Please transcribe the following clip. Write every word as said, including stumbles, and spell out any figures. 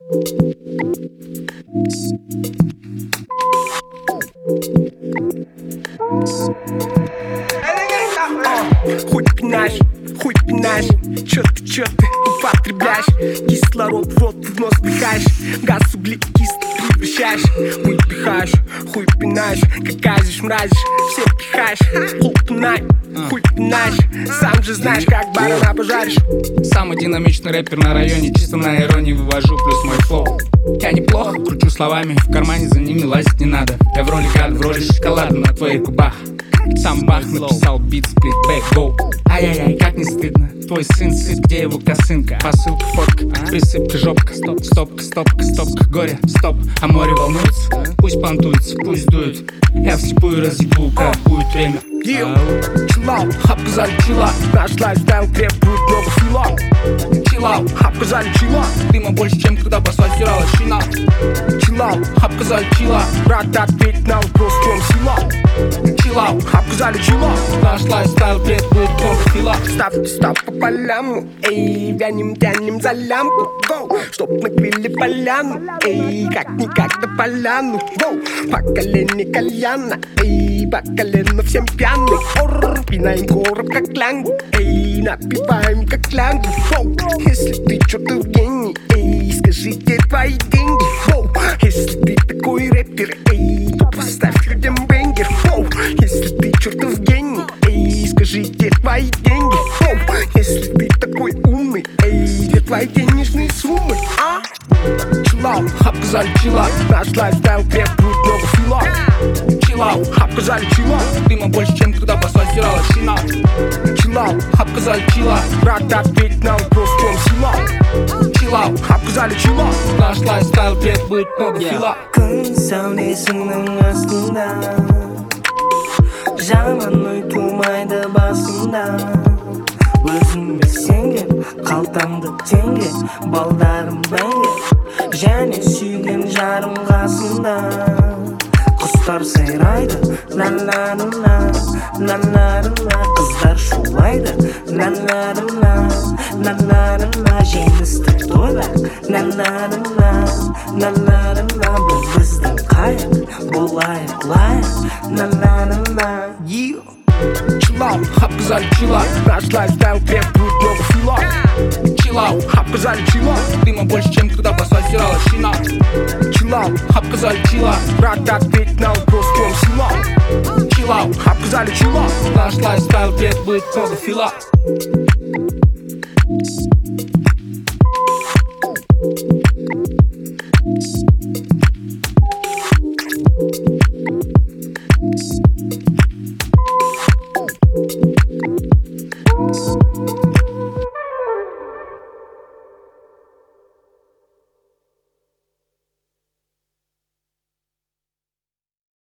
Хуй пинаешь, хуй пинаешь, чё ты, чё ты употребляешь? Кислород в рот в нос пихаешь, газ углекислый превращаешь. Хуй пихаешь, хуй пинаешь, как газишь, мразишь, всех пихаешь. Хуй пинай, хуй пинаешь, сам же знаешь, как барана пожаришь. Самый динамичный рэпер на районе, чисто на иронии вывожу плюс мой флоу. Я неплохо кручу словами, в кармане за ними лазить не надо. Я в роли гад, в роли шоколада на твоих губах. Сам Бах написал бит, сплит, бэк, гоу. Ай-яй-яй, как не стыдно. Твой сын сыт, где его косынка? Посылка, фотка, присыпка, жопка. Стоп, стопка, стопка, стопка, горе, стоп. А море волнуется? Пусть понтуется, пусть дует. Я вслепую разъебу, как будет время. Йоу, чиллау, обказали чила. Наш лайфстайл требует много фила. Чиллау, обказали чила. Дыма больше, чем когда басва стирала щина. Чиллау, обказали чила. Брат, ответь на вопрос, в чем сила. Чиллау, обказали чила. Наш лайфстайл требует много фила. Ставки, став по полям. Эй, вянем, тянем за лямку. Гоу, чтоб накрыли поляну. Эй, как-никак на поляну. Гоу, по колени кальяна. Эй, по колено всем пьян. Ор, пинаем короб, как лянгу. Эй, напиваем, как лянгу. Воу, если ты чё-то в гений, эй, скажи, где твои деньги. Воу, если ты такой рэпер, эй, то поставь людям бенгер. Воу, если ты чё-то в гений, эй, скажи, где твои деньги. Воу, если ты такой умный, эй, где твои денежные суммы, а? Чиллау, обказали чила. Наш лайфстайл требует много фила. Чиллау, обказали чила. Дыма больше, чем когда басва стирала щина. Чиллау, обказали чила. Брат, ответь на вопрос, в чем сила. Чиллау, обказали чила. Наш лайфстайл требует много фила. Күн сәулесінің астында жаман ой тумайды басында. Өзіңді сенген, қалтаңды теңге, балдарым бәңге, және сүйген жарым қасында. Құстар сайрайды, на-на-на-на, на-на-на-на. Қыздар шулайды, на-на-на-на, на-на-на-на. Жеңістік тойда, на-на-на-на, на-на-на-на. Бұл біздің қайық, болайық лайық, на-на-на-на. Чиллау, обказали чила. Наш лайфстайл требует много фила. Чиллау, обказали чила. Дыма больше, чем когда басва стирала щина. Чиллау, обказали чила. Брат, ответь на вопрос, в чем сила. Чиллау, обказали чила. Наш лайфстайл требует много фила.